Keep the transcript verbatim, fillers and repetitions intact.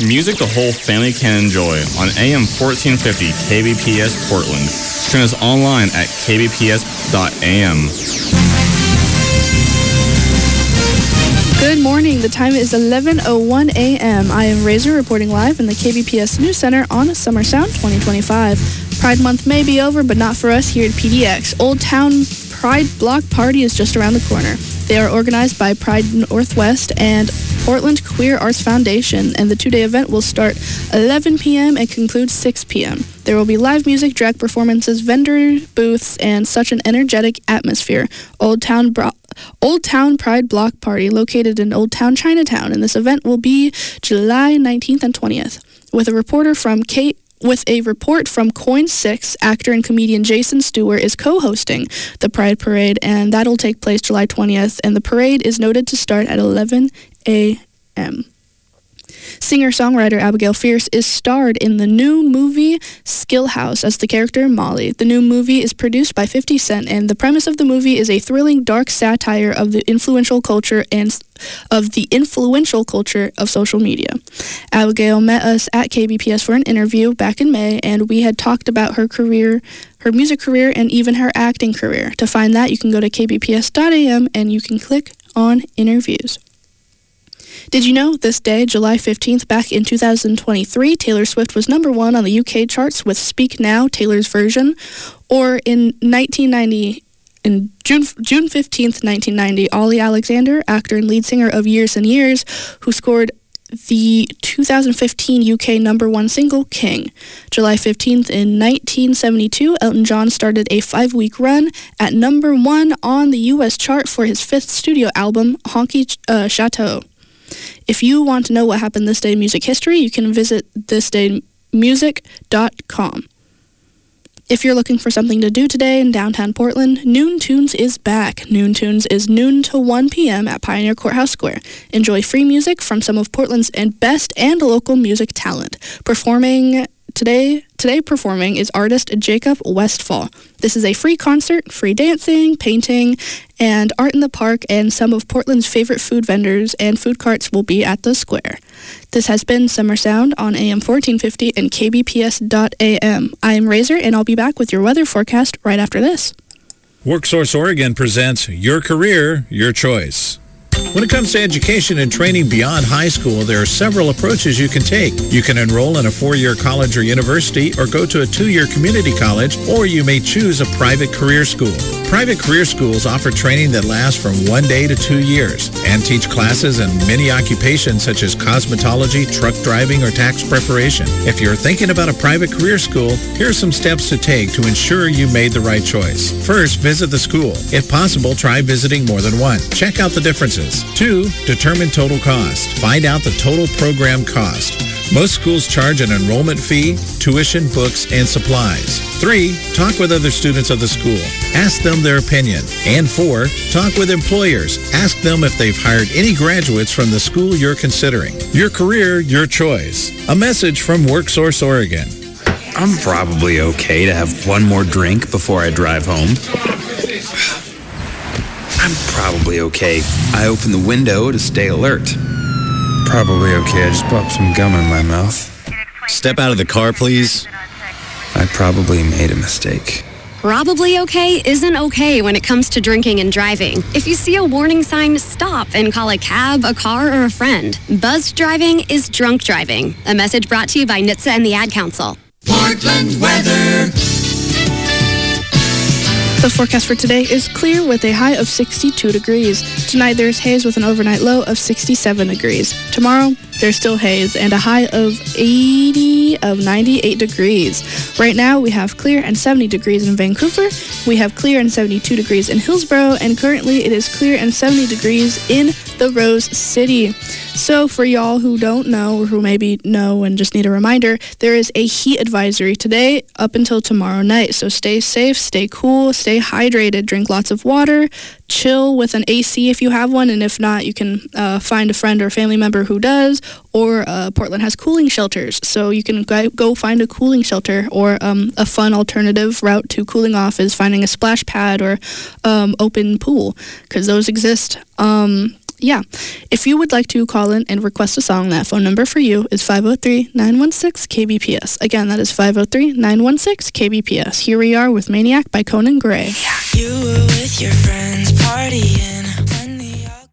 Music the whole family can enjoy on A M fourteen fifty K B P S Portland. Stream us online at k b p s dot a m. Good morning. The time is eleven oh one a.m. I am Razor reporting live in the K B P S News Center on Summer Sound twenty twenty-five. Pride Month may be over, but not for us here at P D X. Old Town Pride Block Party is just around the corner. They are organized by Pride Northwest and Portland Queer Arts Foundation, and the two-day event will start eleven p.m. and conclude six p.m. There will be live music, drag performances, vendor booths, and such an energetic atmosphere. Old Town Bro- Old Town Pride Block Party, located in Old Town Chinatown, and this event will be July nineteenth and twentieth. With a reporter from Kate. With a report from Coin six, actor and comedian Jason Stewart is co-hosting the Pride Parade, and that'll take place July twentieth, and the parade is noted to start at eleven a.m. Singer-songwriter Abigail Fierce is starred in the new movie Skill House as the character Molly. The new movie is produced by fifty Cent, and the premise of the movie is a thrilling, dark satire of the influential culture and of the influential culture of social media. Abigail met us at K B P S for an interview back in May, and we had talked about her career, her music career, and even her acting career. To find that, you can go to k b p s dot a m and you can click on interviews. Did you know this day, July fifteenth, back in two thousand twenty-three, Taylor Swift was number one on the U K charts with Speak Now, Taylor's version? Or in nineteen ninety, in June, June fifteenth, nineteen ninety, Ollie Alexander, actor and lead singer of Years and Years, who scored the two thousand fifteen U K number one single, King. July fifteenth in nineteen seventy-two, Elton John started a five-week run at number one on the U S chart for his fifth studio album, Honky uh, Chateau. If you want to know what happened this day in music history, you can visit this day music dot com. If you're looking for something to do today in downtown Portland, Noon Tunes is back. Noon Tunes is noon to one p.m. at Pioneer Courthouse Square. Enjoy free music from some of Portland's and best and local music talent. Performing today, today performing is artist Jacob Westfall. This is a free concert, free dancing, painting, and art in the park, and some of Portland's favorite food vendors and food carts will be at the square. This has been Summer Sound on A M fourteen fifty and k b p s dot a m. I am Razor, and I'll be back with your weather forecast right after this. WorkSource Oregon presents Your Career, Your Choice. When it comes to education and training beyond high school, there are several approaches you can take. You can enroll in a four-year college or university, or go to a two-year community college, or you may choose a private career school. Private career schools offer training that lasts from one day to two years and teach classes in many occupations such as cosmetology, truck driving, or tax preparation. If you're thinking about a private career school, here are some steps to take to ensure you made the right choice. First, visit the school. If possible, try visiting more than one. Check out the differences. Two, determine total cost. Find out the total program cost. Most schools charge an enrollment fee, tuition, books, and supplies. Three, talk with other students of the school. Ask them their opinion. And four, talk with employers. Ask them if they've hired any graduates from the school you're considering. Your career, your choice. A message from WorkSource Oregon. I'm probably okay to have one more drink before I drive home. I'm probably okay. I open the window to stay alert. Probably okay. I just popped some gum in my mouth. Step out of the car, please. I probably made a mistake. Probably okay isn't okay when it comes to drinking and driving. If you see a warning sign, stop and call a cab, a car, or a friend. Buzzed driving is drunk driving. A message brought to you by N H T S A and the Ad Council. Portland weather. The forecast for today is clear with a high of sixty-two degrees. Tonight there's haze with an overnight low of sixty-seven degrees. Tomorrow there's still haze and a high of eighty of ninety-eight degrees. Right now we have clear and seventy degrees in Vancouver. We have clear and seventy-two degrees in Hillsborough, and currently it is clear and seventy degrees in the Rose City. So for y'all who don't know, or who maybe know and just need a reminder, there is a heat advisory today up until tomorrow night. So stay safe, stay cool, stay hydrated, drink lots of water, chill with an A C if you have one, and if not, you can uh, find a friend or family member who does, or uh, Portland has cooling shelters, so you can go find a cooling shelter, or um, a fun alternative route to cooling off is finding a splash pad or um, open pool, because those exist. Um, yeah, if you would like to call in and request a song, that phone number for you is five oh three, nine one six, K B P S. Again, that is five oh three, nine one six, K B P S. Here we are with Maniac by Conan Gray. You were with your friends partying.